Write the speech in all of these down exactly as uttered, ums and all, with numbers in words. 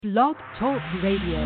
Blog Talk Radio.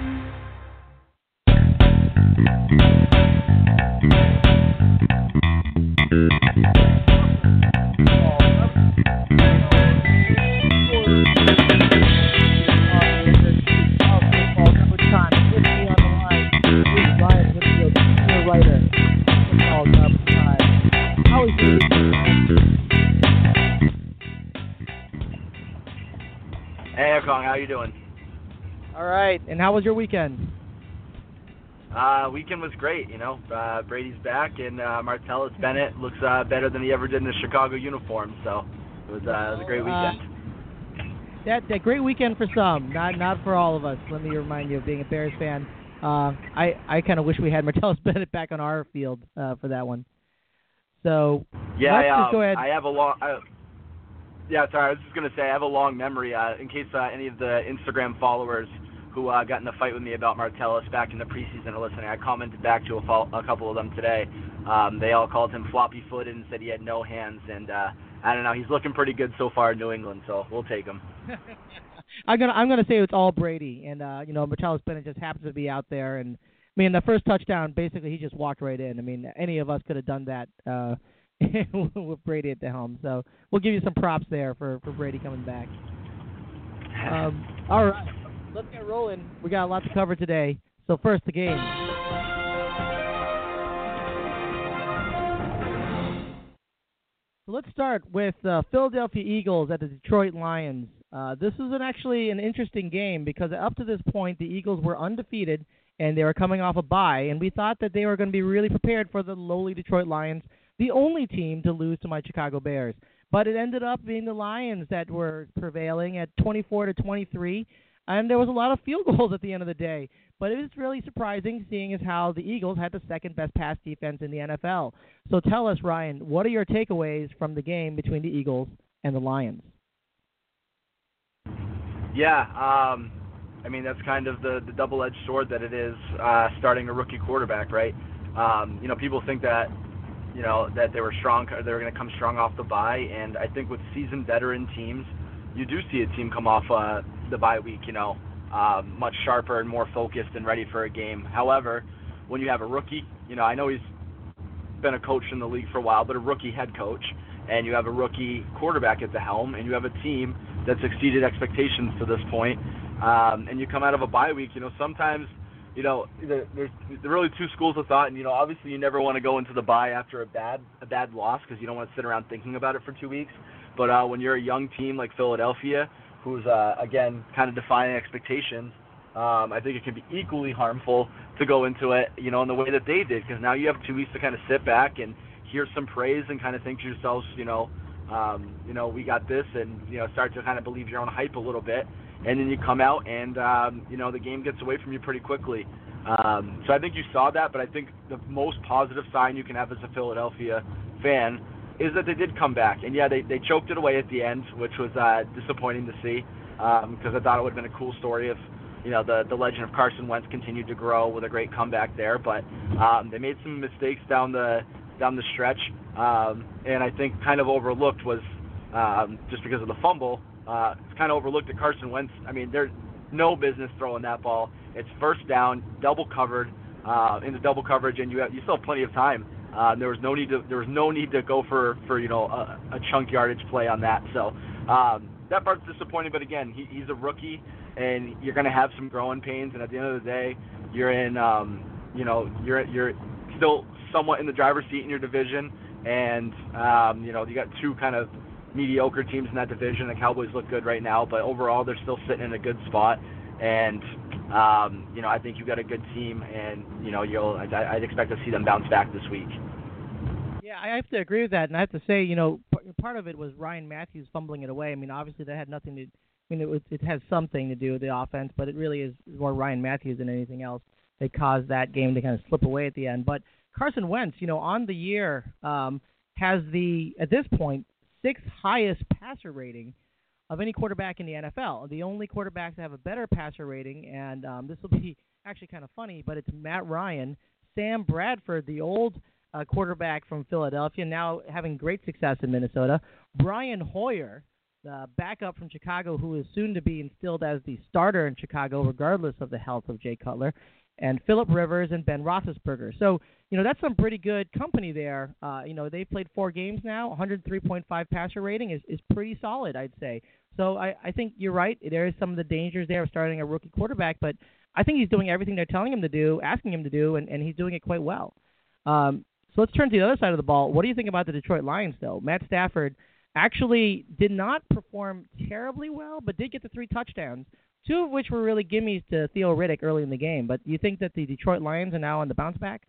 Hey, Kong, how you doing? All right. And how was your weekend? Uh, weekend was great. You know, uh, Brady's back, and uh, Martellus Bennett looks uh, better than he ever did in the Chicago uniform. So it was, uh, it was a great weekend. Uh, that that great weekend for some, not not for all of us. Let me remind you of being a Bears fan. Uh, I I kind of wish we had Martellus Bennett back on our field uh, for that one. So yeah, let's I, um, just go ahead. I have a long. I, yeah, sorry. I was just gonna say I have a long memory. Uh, in case uh, any of the Instagram followers who uh, got in the fight with me about Martellus back in the preseason are listening, I commented back to a, fo- a couple of them today. Um, they all called him floppy-footed and said he had no hands, and uh, I don't know. He's looking pretty good so far in New England, so we'll take him. I'm gonna I'm gonna say it's all Brady, and uh, you know Martellus Bennett just happens to be out there, and I mean the first touchdown basically he just walked right in. I mean any of us could have done that uh, with Brady at the helm. So we'll give you some props there for, for Brady coming back. Um, all right, let's get rolling. We got a lot to cover today. So first the game. So let's start with uh, Philadelphia Eagles at the Detroit Lions. Uh, this was an, actually an interesting game because up to this point the Eagles were undefeated and they were coming off a bye, and we thought that they were going to be really prepared for the lowly Detroit Lions, the only team to lose to my Chicago Bears. But it ended up being the Lions that were prevailing at twenty-four to twenty-three, and there was a lot of field goals at the end of the day. But it was really surprising seeing as how the Eagles had the second best pass defense in the N F L. So tell us, Ryan, what are your takeaways from the game between the Eagles and the Lions? Yeah, um, I mean, that's kind of the, the double-edged sword that it is uh, starting a rookie quarterback, right? Um, you know, people think that you know, that they were strong, they were going to come strong off the bye, and I think with seasoned veteran teams, you do see a team come off uh, the bye week, you know, um, much sharper and more focused and ready for a game. However, when you have a rookie, you know, I know he's been a coach in the league for a while, but a rookie head coach, and you have a rookie quarterback at the helm, and you have a team that's exceeded expectations to this point, um, and you come out of a bye week, you know, sometimes You know, there's, there's really two schools of thought, and you know, obviously you never want to go into the bye after a bad a bad loss because you don't want to sit around thinking about it for two weeks. But uh, when you're a young team like Philadelphia, who's uh, again kind of defying expectations, um, I think it can be equally harmful to go into it, you know, in the way that they did, because now you have two weeks to kind of sit back and hear some praise and kind of think to yourselves, you know, um, you know, we got this, and you know, start to kind of believe your own hype a little bit. And then you come out and, um, you know, the game gets away from you pretty quickly. Um, so I think you saw that, but I think the most positive sign you can have as a Philadelphia fan is that they did come back. And, yeah, they, they choked it away at the end, which was uh, disappointing to see because um, I thought it would have been a cool story if, you know, the, the legend of Carson Wentz continued to grow with a great comeback there. But um, they made some mistakes down the down the stretch, um, and I think kind of overlooked was um, just because of the fumble. Uh, it's kind of overlooked at Carson Wentz. I mean, there's no business throwing that ball. It's first down, double covered, uh, into double coverage, and you have, you still have plenty of time. Uh, there was no need to there was no need to go for, for you know a, a chunk yardage play on that. So um, that part's disappointing. But again, he, he's a rookie, and you're going to have some growing pains. And at the end of the day, you're in um, you know you're you're still somewhat in the driver's seat in your division, and um, you know you got two kind of mediocre teams in that division. The Cowboys look good right now, but overall they're still sitting in a good spot. And um, you know, I think you've got a good team, and you know, you'll I, I'd expect to see them bounce back this week. Yeah, I have to agree with that, and I have to say, you know, part of it was Ryan Matthews fumbling it away. I mean, obviously that had nothing to. I mean, it, was, it has something to do with the offense, but it really is more Ryan Matthews than anything else that caused that game to kind of slip away at the end. But Carson Wentz, you know, on the year um, has the at this point sixth highest passer rating of any quarterback in the N F L. The only quarterbacks that have a better passer rating, and um, this will be actually kind of funny, but it's Matt Ryan, Sam Bradford, the old uh, quarterback from Philadelphia, now having great success in Minnesota, Brian Hoyer, the backup from Chicago, who is soon to be instilled as the starter in Chicago, regardless of the health of Jay Cutler, and Phillip Rivers and Ben Roethlisberger. So, you know, that's some pretty good company there. Uh, you know, they've played four games now. one hundred three point five passer rating is, is pretty solid, I'd say. So I, I think you're right. There is some of the dangers there of starting a rookie quarterback, but I think he's doing everything they're telling him to do, asking him to do, and, and he's doing it quite well. Um, so let's turn to the other side of the ball. What do you think about the Detroit Lions, though? Matt Stafford actually did not perform terribly well, but did get the three touchdowns, two of which were really gimmies to Theo Riddick early in the game. But do you think that the Detroit Lions are now on the bounce back?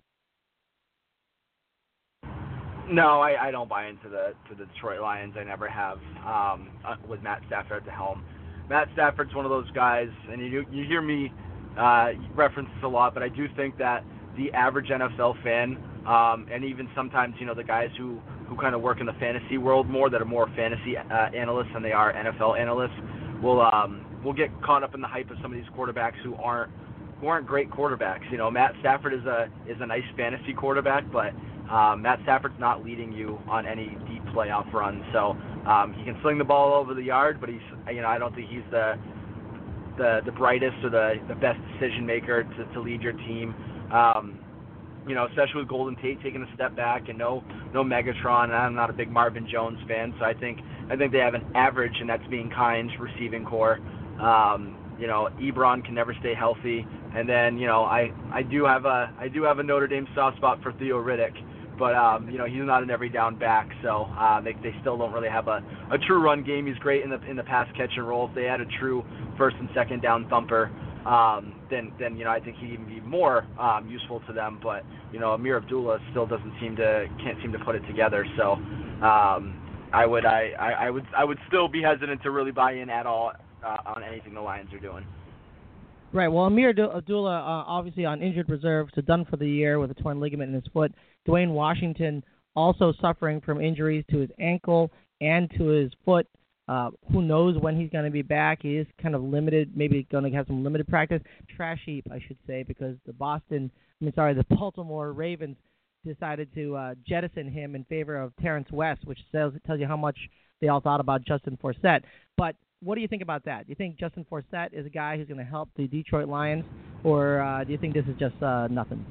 No, I, I don't buy into the to the Detroit Lions. I never have um, uh, with Matt Stafford at the helm. Matt Stafford's one of those guys, and you you hear me uh, reference this a lot, but I do think that the average N F L fan, um, and even sometimes you know the guys who, who kind of work in the fantasy world more, that are more fantasy uh, analysts than they are N F L analysts, will um, will get caught up in the hype of some of these quarterbacks who aren't who aren't great quarterbacks. You know, Matt Stafford is a is a nice fantasy quarterback, but Um, Matt Stafford's not leading you on any deep playoff runs, so um, he can sling the ball over the yard, but he's, you know, I don't think he's the the, the brightest or the, the best decision maker to, to lead your team. Um, you know, especially with Golden Tate taking a step back and no no Megatron. And I'm not a big Marvin Jones fan, so I think I think they have an average, and that's being kind, receiving core. Um, you know, Ebron can never stay healthy, and then you know I, I do have a I do have a Notre Dame soft spot for Theo Riddick. But, um, you know, he's not an every down back, so uh, they, they still don't really have a, a true run game. He's great in the in the pass catch and roll. If they had a true first and second down thumper, um, then, then, you know, I think he'd even be more um, useful to them. But, you know, Amir Abdullah still doesn't seem to, can't seem to put it together. So um, I would I, I, I would I would still be hesitant to really buy in at all uh, on anything the Lions are doing. Right. Well, Amir Abdullah, uh, obviously on injured reserve, so done for the year with a torn ligament in his foot. Dwayne Washington also suffering from injuries to his ankle and to his foot. Uh, who knows when he's going to be back? He is kind of limited, maybe going to have some limited practice. Trash heap, I should say, because the Boston, I mean, sorry, the Baltimore Ravens decided to uh, jettison him in favor of Terrence West, which tells, tells you how much they all thought about Justin Forsett. But what do you think about that? Do you think Justin Forsett is a guy who's going to help the Detroit Lions, or uh, do you think this is just uh, nothing?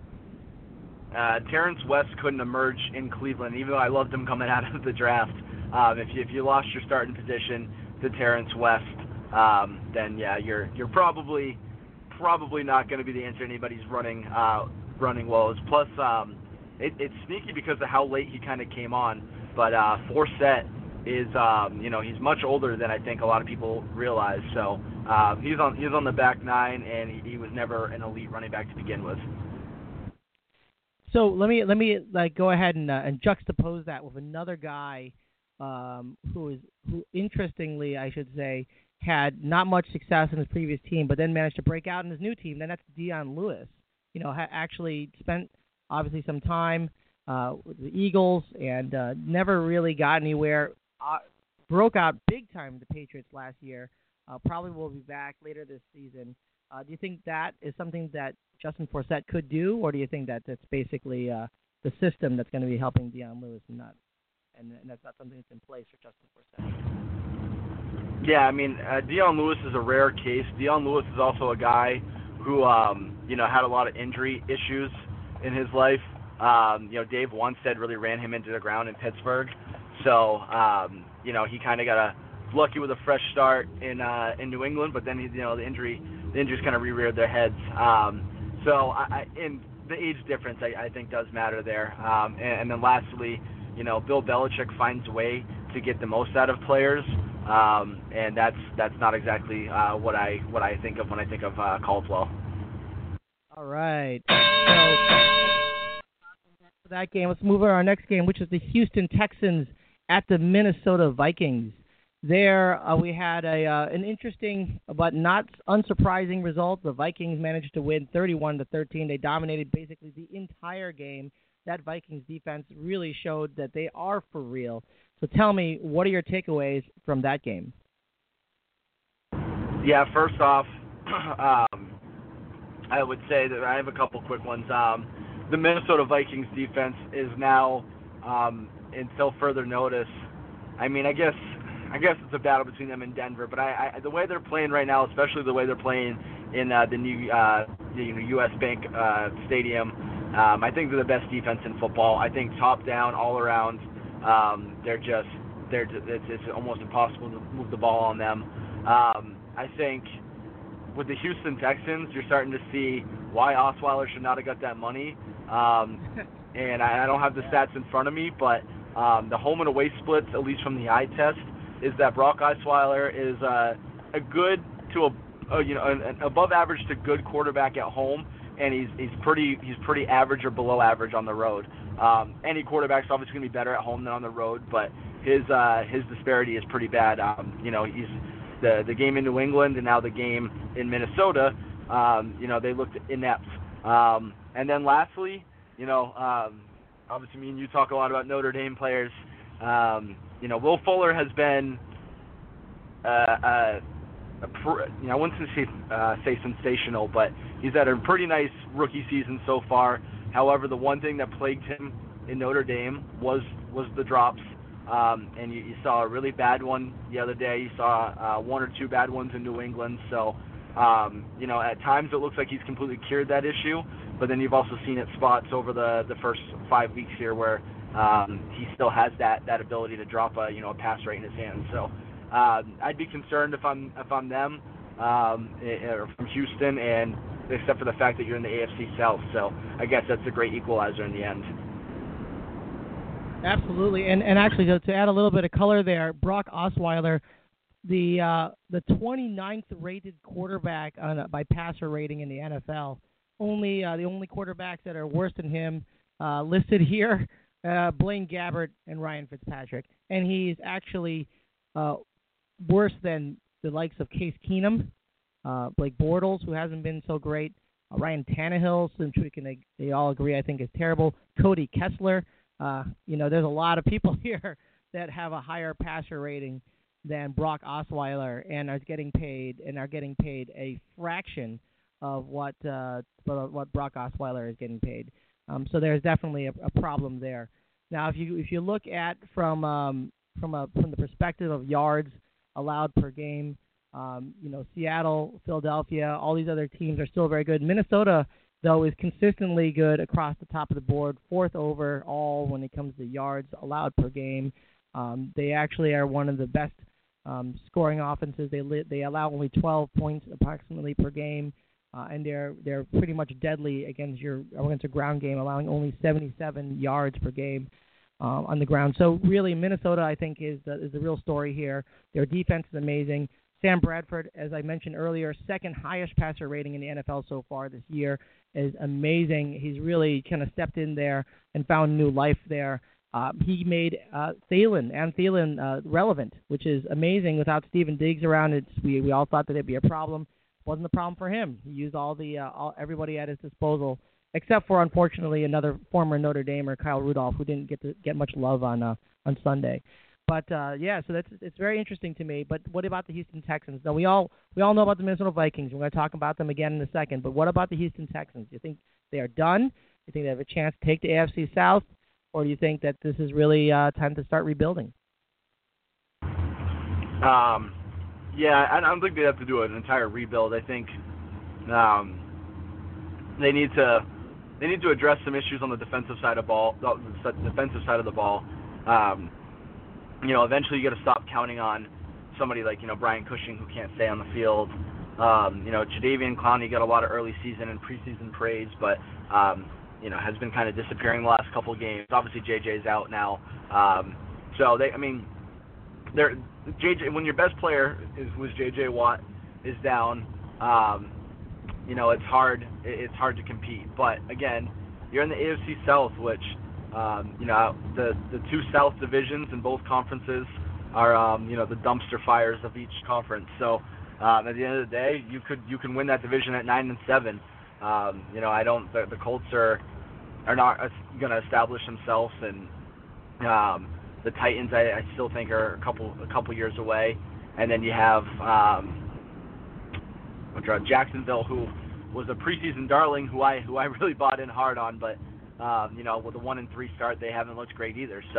Uh, Terrence West couldn't emerge in Cleveland, even though I loved him coming out of the draft. Um, if you if you lost your starting position to Terrence West, um, then yeah, you're you're probably probably not going to be the answer anybody's running uh, running woes. Plus, um, it, it's sneaky because of how late he kind of came on. But uh, Forsett is um, you know he's much older than I think a lot of people realize. So uh, he's on he's on the back nine, and he, he was never an elite running back to begin with. So let me let me like go ahead and uh, and juxtapose that with another guy um, who is who interestingly I should say had not much success in his previous team, but then managed to break out in his new team. Then that's Dion Lewis. You know, ha- actually spent obviously some time uh, with the Eagles and uh, never really got anywhere. Uh, broke out big time with the Patriots last year. Uh, probably will be back later this season. Uh, do you think that is something that Justin Forsett could do, or do you think that that's basically uh, the system that's going to be helping Dion Lewis and not, and, and that's not something that's in place for Justin Forsett? Yeah, I mean, uh, Dion Lewis is a rare case. Dion Lewis is also a guy who, um, you know, had a lot of injury issues in his life. Um, you know, Dave Wanstead really ran him into the ground in Pittsburgh. So, um, you know, he kind of got a lucky with a fresh start in uh, in New England, but then, he, you know, the injury the injuries kind of re-reared their heads. Um, so, I, I, and the age difference, I, I think, does matter there. Um, and, and then lastly, you know, Bill Belichick finds a way to get the most out of players, um, and that's that's not exactly uh, what I what I think of when I think of uh, Caldwell. All right. So for that game, let's move on to our next game, which is the Houston Texans at the Minnesota Vikings. There uh, we had a uh, an interesting but not unsurprising result. The Vikings managed to win thirty-one to thirteen. They dominated basically the entire game. That Vikings defense really showed that they are for real. So tell me, what are your takeaways from that game? Yeah, first off, um, I would say that I have a couple quick ones. Um, the Minnesota Vikings defense is now, um, until further notice, I mean, I guess I guess it's a battle between them and Denver, but I, I the way they're playing right now, especially the way they're playing in uh, the new uh, the, you know, U S Bank uh, Stadium, um, I think they're the best defense in football. I think top down, all around, um, they're just they're it's, it's almost impossible to move the ball on them. Um, I think with the Houston Texans, you're starting to see why Osweiler should not have got that money. Um, and I, I don't have the stats in front of me, but um, the home and away splits, at least from the eye test, is that Brock Osweiler is uh, a good to a, a you know an, an above average to good quarterback at home, and he's he's pretty he's pretty average or below average on the road. Um, any quarterback's obviously going to be better at home than on the road, but his uh, his disparity is pretty bad. Um, you know he's the the game in New England and now the game in Minnesota. Um, you know they looked inept. Um, and then lastly, you know um, obviously me and you talk a lot about Notre Dame players. Um, you know, Will Fuller has been, uh, uh, a pr- you know, I wouldn't say, uh, say sensational, but he's had a pretty nice rookie season so far. However, the one thing that plagued him in Notre Dame was was the drops, um, and you, you saw a really bad one the other day. You saw uh, one or two bad ones in New England. So, um, you know, at times it looks like he's completely cured that issue, but then you've also seen it spots over the, the first five weeks here where Um, he still has that, that ability to drop a you know a pass right in his hand. So um, I'd be concerned if I'm if I'm them um, or from Houston, and except for the fact that you're in the A F C South. So I guess that's a great equalizer in the end. Absolutely, and and actually to, to add a little bit of color there, Brock Osweiler, the uh, the twenty-ninth rated quarterback on a, by passer rating in the N F L. Only uh, the only quarterbacks that are worse than him uh, listed here. Uh, Blaine Gabbert and Ryan Fitzpatrick, and he's actually uh, worse than the likes of Case Keenum, uh, Blake Bortles, who hasn't been so great, uh, Ryan Tannehill, since we can they, they all agree I think is terrible, Cody Kessler. Uh, you know, there's a lot of people here that have a higher passer rating than Brock Osweiler and are getting paid and are getting paid a fraction of what uh, what Brock Osweiler is getting paid. Um, so there's definitely a, a problem there. Now, if you if you look at from um, from a from the perspective of yards allowed per game, um, you know Seattle, Philadelphia, all these other teams are still very good. Minnesota, though, is consistently good across the top of the board, fourth overall when it comes to yards allowed per game. Um, they actually are one of the best um, scoring offenses. They li- they allow only twelve points approximately per game. Uh, and they're they're pretty much deadly against your against a ground game, allowing only seventy-seven yards per game um, on the ground. So really, Minnesota, I think, is the, is the real story here. Their defense is amazing. Sam Bradford, as I mentioned earlier, second highest passer rating in the N F L so far this year, is amazing. He's really kind of stepped in there and found new life there. Uh, he made uh, Thielen and Thielen uh, relevant, which is amazing. Without Steven Diggs around, it's we we all thought that it'd be a problem. Wasn't a problem for him. He used all the uh, all, everybody at his disposal, except for unfortunately another former Notre Damer, Kyle Rudolph, who didn't get to get much love on uh, on Sunday. But uh, yeah, so that's it's very interesting to me. But what about the Houston Texans? Now we all we all know about the Minnesota Vikings. We're going to talk about them again in a second. But what about the Houston Texans? Do you think they are done? Do you think they have a chance to take the A F C South, or do you think that this is really uh, time to start rebuilding? Um. Yeah, I don't think they have to do an entire rebuild. I think um, they need to they need to address some issues on the defensive side of ball, the defensive side of the ball. Um, you know, eventually you got to stop counting on somebody like you know Brian Cushing who can't stay on the field. Um, you know, Jadeveon Clowney got a lot of early season and preseason praise, but um, you know has been kind of disappearing the last couple of games. Obviously, J J's out now, um, so they. I mean. There, J J. When your best player is was J J Watt is down, um, you know it's hard. It's hard to compete. But again, you're in the A F C South, which um, you know the the two South divisions in both conferences are um, you know the dumpster fires of each conference. So um, at the end of the day, you could you can win that division at nine and seven. Um, you know I don't. The, the Colts are are not going to establish themselves and. Um, The Titans, I, I still think, are a couple a couple years away, and then you have um, Jacksonville, who was a preseason darling, who I who I really bought in hard on, but um, you know with a one and three start, they haven't looked great either. So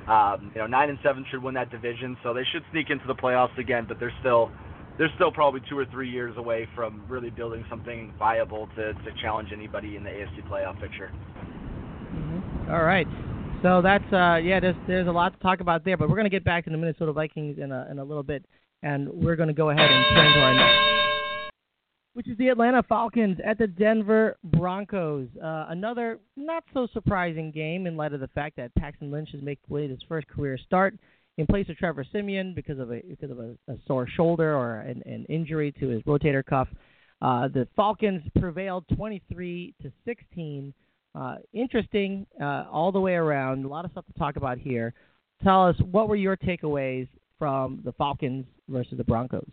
Um, you know, nine and seven should win that division, so they should sneak into the playoffs again. But they're still they're still probably two or three years away from really building something viable to, to challenge anybody in the A F C playoff picture. Mm-hmm. All right. So that's uh, yeah. There's there's a lot to talk about there, but we're going to get back to the Minnesota Vikings in a in a little bit, and we're going to go ahead and turn to our next, which is the Atlanta Falcons at the Denver Broncos. Uh, another not so surprising game in light of the fact that Paxton Lynch is making his first career start in place of Trevor Siemian because of a because of a, a sore shoulder or an, an injury to his rotator cuff. Uh, the Falcons prevailed twenty-three to sixteen. Uh, interesting uh, all the way around. A lot of stuff to talk about here. Tell us, what were your takeaways from the Falcons versus the Broncos?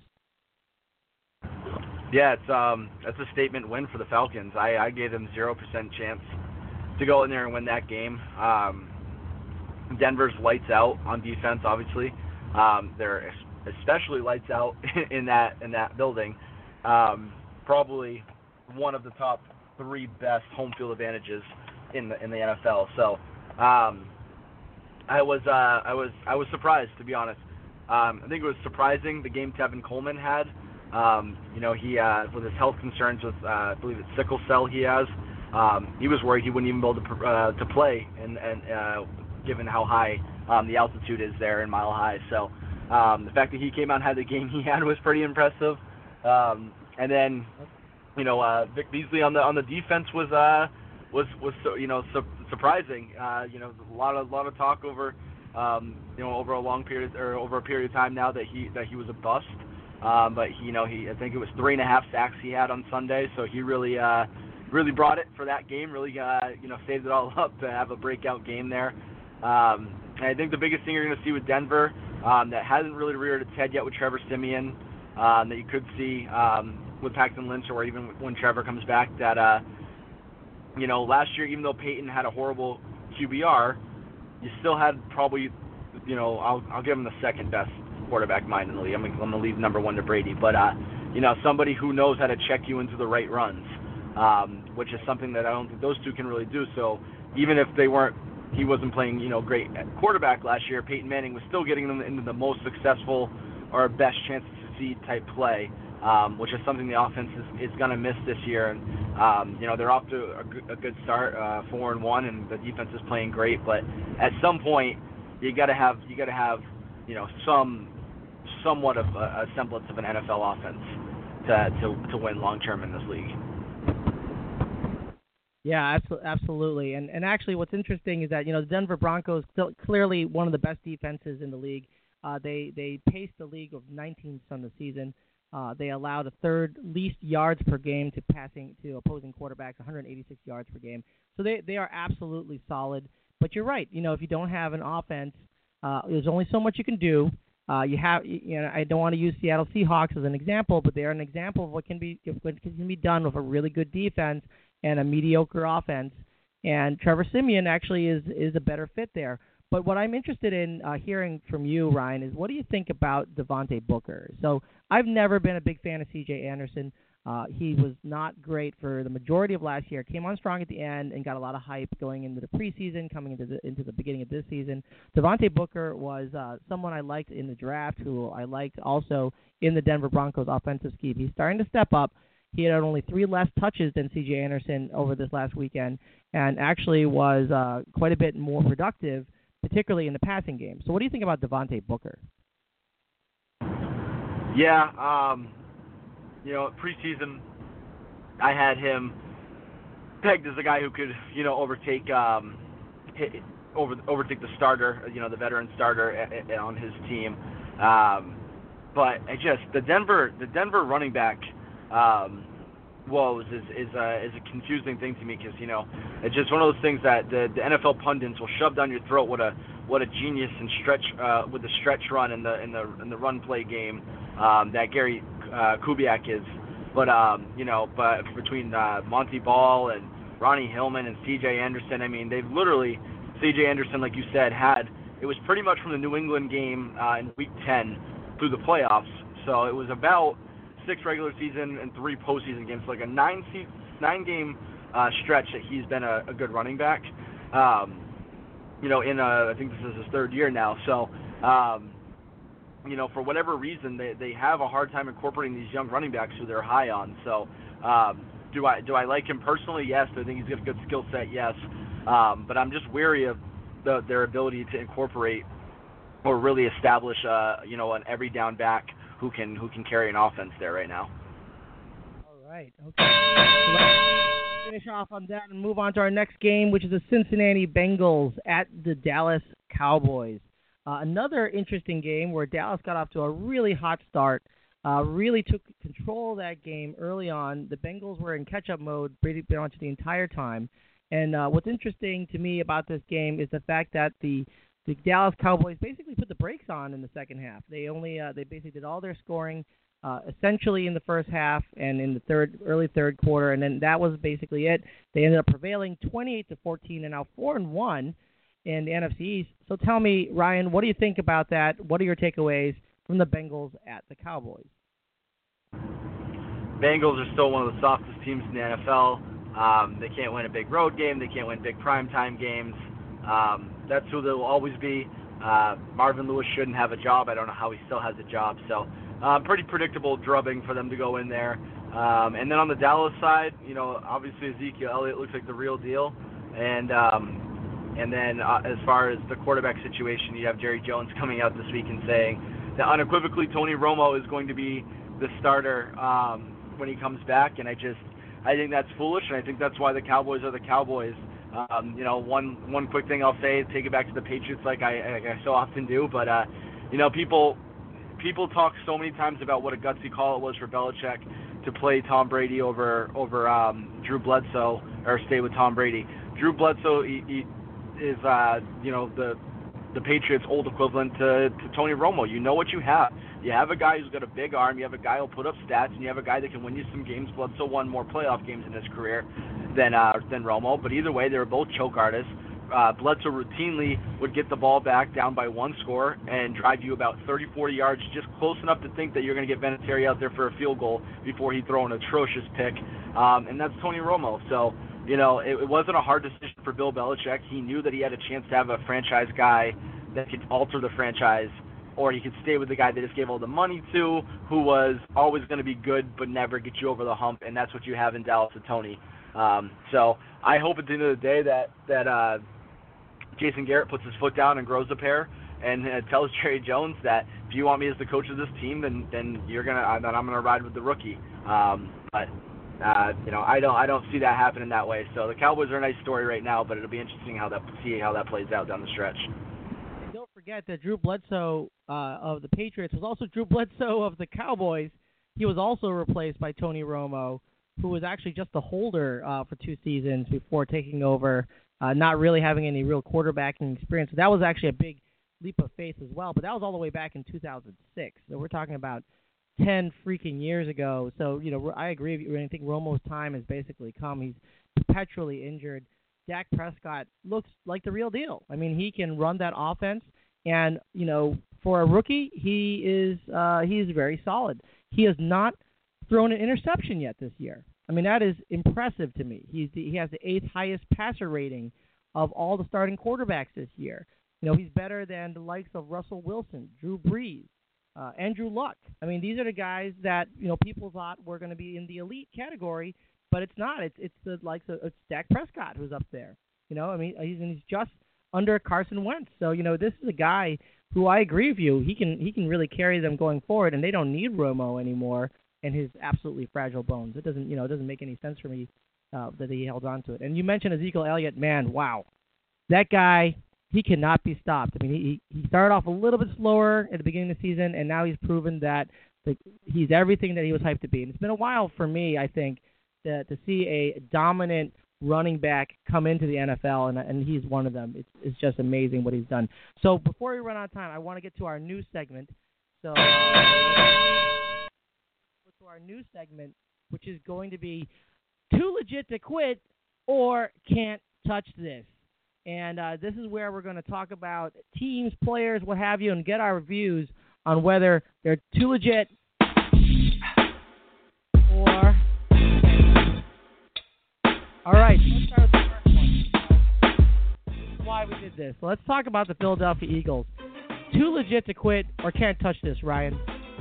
Yeah, it's um, that's a statement win for the Falcons. I, I gave them zero percent chance to go in there and win that game. Um, Denver's lights out on defense, obviously. Um, they're especially lights out in that in that building. Um, probably one of the top three best home field advantages in the in the N F L. So um, I was uh, I was I was surprised, to be honest. Um, I think it was surprising the game Tevin Coleman had. Um, you know, he uh, with his health concerns with uh, I believe it's sickle cell he has. Um, he was worried he wouldn't even be able to uh, to play, and and uh, given how high um, the altitude is there in Mile High. So um, the fact that he came out and had the game he had was pretty impressive. Um, and then. You know, uh, Vic Beasley on the on the defense was uh, was was so, you know su- surprising. Uh, you know, a lot of lot of talk over um, you know over a long period or over a period of time now that he that he was a bust. Um, but he, you know, he I think it was three and a half sacks he had on Sunday, so he really uh, really brought it for that game. Really uh, you know saved it all up to have a breakout game there. Um, and I think the biggest thing you're going to see with Denver um, that hasn't really reared its head yet with Trevor Siemian um, that you could see. Um, with Paxton Lynch or even when Trevor comes back, that, uh, you know, last year, even though Peyton had a horrible Q B R, you still had probably, you know, I'll I'll give him the second best quarterback mind in the league. I'm, I'm going to leave number one to Brady. But, uh, you know, somebody who knows how to check you into the right runs, um, which is something that I don't think those two can really do. So even if they weren't, he wasn't playing, you know, great at quarterback last year, Peyton Manning was still getting them into the most successful or best chance to succeed type play. Um, which is something the offense is, is going to miss this year. And, um, you know, they're off to a, good, a good start, uh, four and one, and the defense is playing great. But at some point, you got to have you got to have you know some somewhat of a, a semblance of an N F L offense to to, to win long term in this league. Yeah, absolutely. And and actually, what's interesting is that you know the Denver Broncos still clearly one of the best defenses in the league. Uh, they they paced the league of nineteenth on the season. Uh, they allowed a third least yards per game to passing to opposing quarterbacks, one hundred eighty-six yards per game. So they, they are absolutely solid. But you're right. You know, if you don't have an offense, uh, there's only so much you can do. Uh, you have, you know, I don't want to use Seattle Seahawks as an example, but they're an example of what can be what can be done with a really good defense and a mediocre offense. And Trevor Siemian actually is is a better fit there. But what I'm interested in uh, hearing from you, Ryan, is what do you think about Devontae Booker? So I've never been a big fan of C J Anderson. Uh, he was not great for the majority of last year. Came on strong at the end and got a lot of hype going into the preseason, coming into the into the beginning of this season. Devontae Booker was uh, someone I liked in the draft, who I liked also in the Denver Broncos offensive scheme. He's starting to step up. He had only three less touches than C J Anderson over this last weekend, and actually was uh, quite a bit more productive, particularly in the passing game. So what do you think about Devontae Booker? Yeah, um, you know, preseason, I had him pegged as a guy who could, you know, overtake um, hit, over overtake the starter, you know, the veteran starter a, a, on his team. Um, but I just the Denver the Denver running back um, woes is is a, is a confusing thing to me because you know it's just one of those things that the, the N F L pundits will shove down your throat what a what a genius and stretch uh, with the stretch run in the in the in the run play game um, that Gary uh, Kubiak is. But um, you know, but between uh, Monty Ball and Ronnie Hillman and C J Anderson, I mean, they've literally C J Anderson, like you said, had it was pretty much from the New England game uh, in Week ten through the playoffs. So it was about six regular season and three postseason games, like a nine se- nine game uh, stretch that he's been a, a good running back. Um, you know, in a, I think this is his third year now. So, um, you know, for whatever reason, they they have a hard time incorporating these young running backs who they're high on. So, um, do I do I like him personally? Yes. Do I think he's got a good skill set? Yes. Um, but I'm just wary of the, their ability to incorporate or really establish, uh, you know, an every down back who can who can carry an offense there right now. All right. Okay. So let's finish off on that and move on to our next game, which is the Cincinnati Bengals at the Dallas Cowboys. Uh, another interesting game where Dallas got off to a really hot start, uh, really took control of that game early on. The Bengals were in catch-up mode pretty much the entire time. And uh, what's interesting to me about this game is the fact that the the Dallas Cowboys basically put the brakes on in the second half. They only uh, they basically did all their scoring uh, essentially in the first half and in the third early third quarter, and then that was basically it. They ended up prevailing twenty-eight to fourteen, and now four and one in the N F C East. So tell me, Ryan, what do you think about that? What are your takeaways from the Bengals at the Cowboys? Bengals are still one of the softest teams in the N F L. Um, they can't win a big road game. They can't win big primetime games. Um, that's who they will always be. Uh, Marvin Lewis shouldn't have a job. I don't know how he still has a job. So uh, pretty predictable drubbing for them to go in there. Um, and then on the Dallas side, you know, obviously Ezekiel Elliott looks like the real deal. And um, and then uh, as far as the quarterback situation, you have Jerry Jones coming out this week and saying that unequivocally Tony Romo is going to be the starter um, when he comes back. And I just I think that's foolish, and I think that's why the Cowboys are the Cowboys. Um, you know, one one quick thing I'll say, take it back to the Patriots like I, like I so often do, but, uh, you know, people people talk so many times about what a gutsy call it was for Belichick to play Tom Brady over over um, Drew Bledsoe, or stay with Tom Brady. Drew Bledsoe he, he is, uh, you know, the the Patriots' old equivalent to, to Tony Romo. You know what you have. You have a guy who's got a big arm. You have a guy who'll put up stats, and you have a guy that can win you some games. Bledsoe won more playoff games in his career than uh, than Romo. But either way, they were both choke artists. Uh, Bledsoe routinely would get the ball back down by one score and drive you about thirty, forty yards, just close enough to think that you're going to get Vinatieri out there for a field goal before he'd throw an atrocious pick. Um, and that's Tony Romo. So, you know, it, it wasn't a hard decision for Bill Belichick. He knew that he had a chance to have a franchise guy that could alter the franchise, or he could stay with the guy they just gave all the money to, who was always going to be good but never get you over the hump, and that's what you have in Dallas with Tony. Um, so I hope at the end of the day that, that uh, Jason Garrett puts his foot down and grows a pair and uh, tells Jerry Jones that if you want me as the coach of this team, then then you're gonna uh, then I'm gonna ride with the rookie. Um, but uh, you know I don't I don't see that happening that way. So the Cowboys are a nice story right now, but it'll be interesting how that see how that plays out down the stretch. And don't forget that Drew Bledsoe uh, of the Patriots was also Drew Bledsoe of the Cowboys. He was also replaced by Tony Romo, who was actually just a holder uh, for two seasons before taking over, uh, not really having any real quarterbacking experience. So that was actually a big leap of faith as well, but that was all the way back in two thousand six. So we're talking about ten freaking years ago. So, you know, I agree with you. I think Romo's time has basically come. He's perpetually injured. Dak Prescott looks like the real deal. I mean, he can run that offense, and, you know, for a rookie, he is uh, he is very solid. He has not thrown an interception yet this year. I mean, that is impressive to me. He's the, he has the eighth highest passer rating of all the starting quarterbacks this year. You know, he's better than the likes of Russell Wilson, Drew Brees, uh, Andrew Luck. I mean, these are the guys that, you know, people thought were going to be in the elite category, but it's not. It's it's the likes of it's Dak Prescott who's up there. You know, I mean, he's he's just under Carson Wentz. So, you know, this is a guy who, I agree with you, he can he can really carry them going forward, and they don't need Romo anymore and his absolutely fragile bones. It doesn't, you know, it doesn't make any sense for me uh, that he held on to it. And you mentioned Ezekiel Elliott. Man, wow, that guy, he cannot be stopped. I mean, he he started off a little bit slower at the beginning of the season, and now he's proven that the, he's everything that he was hyped to be. And it's been a while for me, I think, to, to see a dominant running back come into the N F L, and and he's one of them. It's it's just amazing what he's done. So before we run out of time, I want to get to our news segment. So uh, to our news segment, which is going to be Too Legit to Quit or Can't Touch This. And uh, this is where we're going to talk about teams, players, what have you, and get our views on whether they're too legit or... All right, let's start with the first one. This is why we did did this. So let's talk about the Philadelphia Eagles. Too legit to quit or can't touch this, Ryan?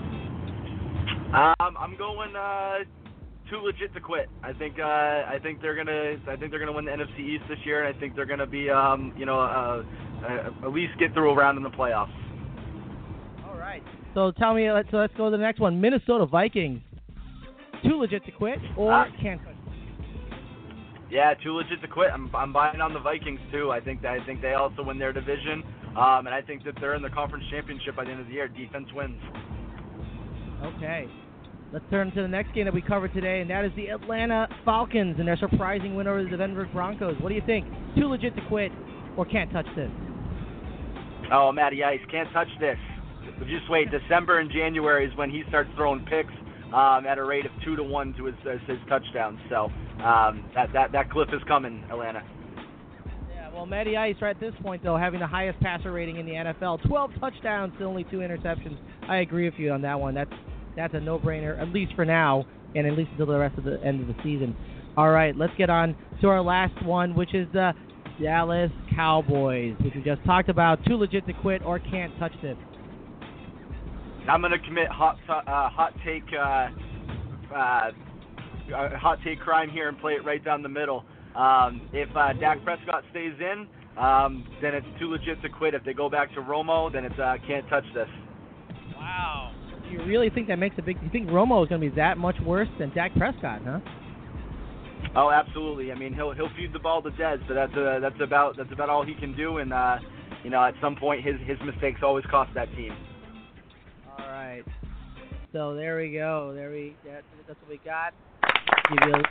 Um, I'm going uh, too legit to quit. I think uh, I think they're gonna I think they're gonna win the N F C East this year, and I think they're gonna be um, you know uh, uh, at least get through a round in the playoffs. All right. So tell me, let's so let's go to the next one. Minnesota Vikings. Too legit to quit or Uh, can't touch? Yeah, too legit to quit. I'm I'm buying on the Vikings too. I think that I think they also win their division, um, and I think that they're in the conference championship by the end of the year. Defense wins. Okay. Let's turn to the next game that we covered today, and that is the Atlanta Falcons and their surprising win over the Denver Broncos. What do you think? Too legit to quit or can't touch this? Oh, Matty Ice can't touch this. Just wait. December and January is when he starts throwing picks um, at a rate of two to one to his his touchdowns. So um, that that that cliff is coming, Atlanta. Yeah. Well, Matty Ice, right at this point though, having the highest passer rating in the N F L, twelve touchdowns to only two interceptions. I agree with you on that one. That's that's a no-brainer, at least for now, and at least until the rest of the end of the season. All right, let's get on to our last one, which is the Dallas Cowboys, which we just talked about. Too legit to quit or can't touch this? I'm going to commit hot uh, hot take uh, uh, hot take crime here and play it right down the middle. Um, if uh, Dak Prescott stays in, um, then it's too legit to quit. If they go back to Romo, then it's uh, can't touch this. Wow. You really think that makes a big... You think Romo is going to be that much worse than Dak Prescott, huh? Oh, absolutely. I mean, he'll he'll feed the ball to Dez, but that's uh, that's about that's about all he can do. And uh, you know, at some point, his his mistakes always cost that team. All right. So there we go. There we. That, that's what we got. Give you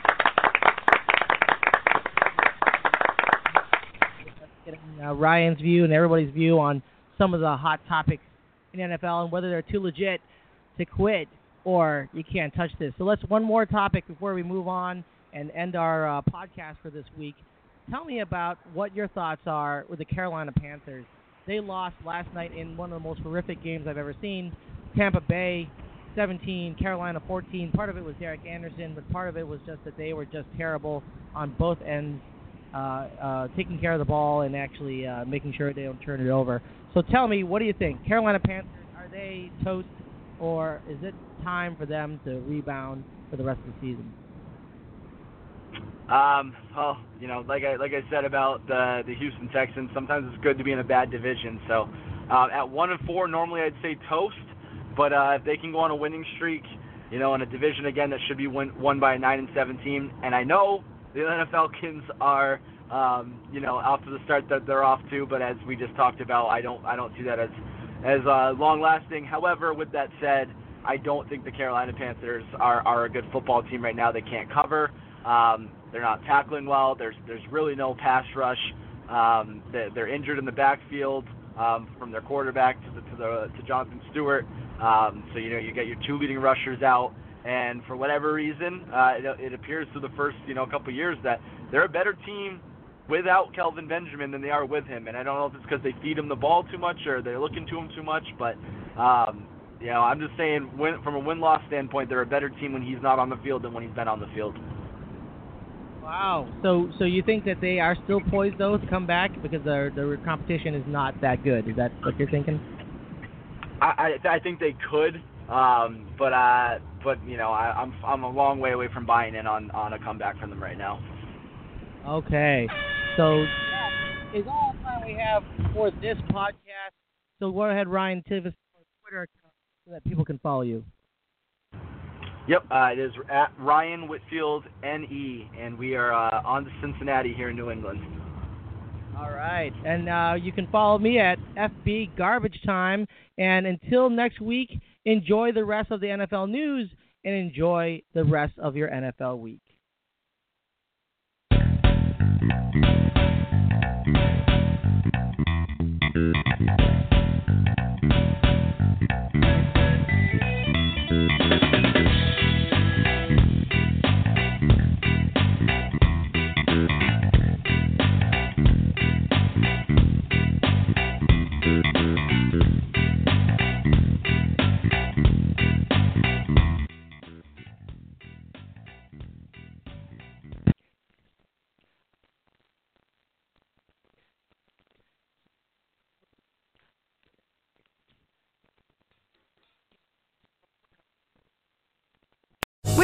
getting uh, Ryan's view and everybody's view on some of the hot topics in N F L and whether they're too legit to quit or you can't touch this. So let's one more topic before we move on and end our uh, podcast for this week. Tell me about what your thoughts are with the Carolina Panthers. They lost last night in one of the most horrific games I've ever seen. Tampa Bay seventeen, Carolina fourteen. Part of it was Derek Anderson, but part of it was just that they were just terrible on both ends, uh, uh, taking care of the ball and actually uh, making sure they don't turn it over. So tell me, what do you think? Carolina Panthers, are they toast, or is it time for them to rebound for the rest of the season? Um, well, you know, like I like I said about the the Houston Texans, sometimes it's good to be in a bad division. So uh, at one and four, normally I'd say toast, but uh, if they can go on a winning streak, you know, in a division again that should be win, won by a nine and seven team, and I know the Atlanta Falcons are, um, you know, off to the start that they're off to, but as we just talked about, I don't I don't see that as as uh, long lasting. However, with that said, I don't think the Carolina Panthers are are a good football team right now. They can't cover. Um, they're not tackling well. There's there's really no pass rush. Um, they're, they're injured in the backfield um, from their quarterback to the, to the to Jonathan Stewart. Um, so you know you get your two leading rushers out, and for whatever reason, uh, it, it appears through the first you know couple of years that they're a better team without Kelvin Benjamin than they are with him. And I don't know if it's because they feed him the ball too much or they're looking to him too much, but um, you know I'm just saying win, from a win-loss standpoint, they're a better team when he's not on the field than when he's been on the field. Wow. So so you think that they are still poised, though, to come back because their their competition is not that good? Is that what you're thinking? I I, I think they could, um, but uh, but you know I, I'm I'm a long way away from buying in on, on a comeback from them right now. Okay. So that is all the time we have for this podcast. So go ahead, Ryan, give us your Twitter account so that people can follow you. Yep, uh, it is at Ryan Whitfield N E, and we are uh, on to Cincinnati here in New England. All right, and uh, you can follow me at F B Garbage Time. And until next week, enjoy the rest of the N F L news and enjoy the rest of your N F L week.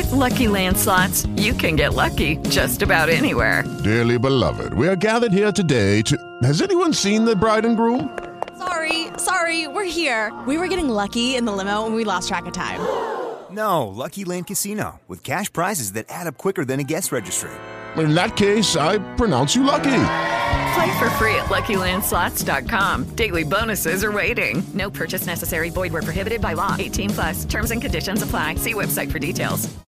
With Lucky Land Slots, you can get lucky just about anywhere. Dearly beloved, we are gathered here today to... Has anyone seen the bride and groom? Sorry, sorry, we're here. We were getting lucky in the limo and we lost track of time. No, Lucky Land Casino, with cash prizes that add up quicker than a guest registry. In that case, I pronounce you lucky. Play for free at Lucky Land Slots dot com. Daily bonuses are waiting. No purchase necessary. Void where prohibited by law. eighteen plus. Terms and conditions apply. See website for details.